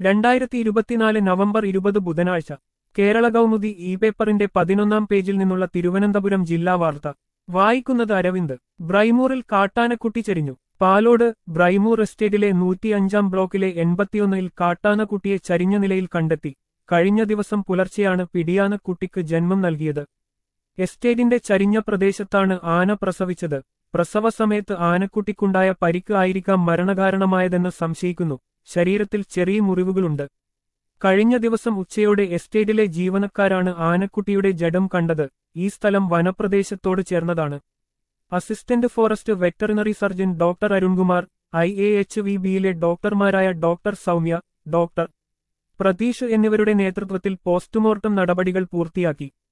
2024 November 20 ബുധനാഴ്ച Kerala Kaumudi E പേപ്പറിന്റെ 11-ാം പേജിൽ നിന്നുള്ള തിരുവനന്തപുരം ജില്ലാ വാർത്ത വായിക്കുന്നത് അരവിന്ദ്. ബ്രൈമൂറിൽ കാട്ടാനക്കുട്ടി ചരിഞ്ഞു. പാലോട്. ബ്രൈമൂർ എസ്റ്റേറ്റിലെ 105-ാം ബ്ലോക്കിലെ 81-ൽ കാട്ടാനക്കുട്ടിയെ ചരിഞ്ഞ നിലയിൽ കണ്ടെത്തി. കഴിഞ്ഞ ദിവസം പുലർച്ചെയാണ് പിടിയാനക്കുട്ടിക്ക് ജന്മം നൽകിയത്. എസ്റ്റേറ്റിന്റെ ചരിഞ്ഞ പ്രദേശത്താണ് ആന പ്രസവിച്ചത്. പ്രസവ സമയത്ത് ആനക്കുട്ടിക്കുണ്ടായ പരിക്ക് ആയിരിക്കാം മരണകാരണമായതെന്ന് സംശയിക്കുന്നു. ശരീരത്തിൽ ചെറിയ മുറിവുകളുണ്ട്. കഴിഞ്ഞ ദിവസം ഉച്ചയോടെ എസ്റ്റേറ്റിലെ ജീവനക്കാരാണ് ആനക്കുട്ടിയുടെ ജഡം കണ്ടത്. ഈ സ്ഥലം വനപ്രദേശത്തോട് ചേർന്നതാണ്. Assistant forest veterinary surgeon doctor Arunkumar, IAHVBയിലെ ഡോക്ടർമാരായ ഡോക്ടർ സൗമ്യ, ഡോക്ടർ പ്രതീഷ് എന്നിവരുടെ നേതൃത്വത്തിൽ പോസ്റ്റ്മോർട്ടം നടപടികൾ പൂർത്തിയാക്കി.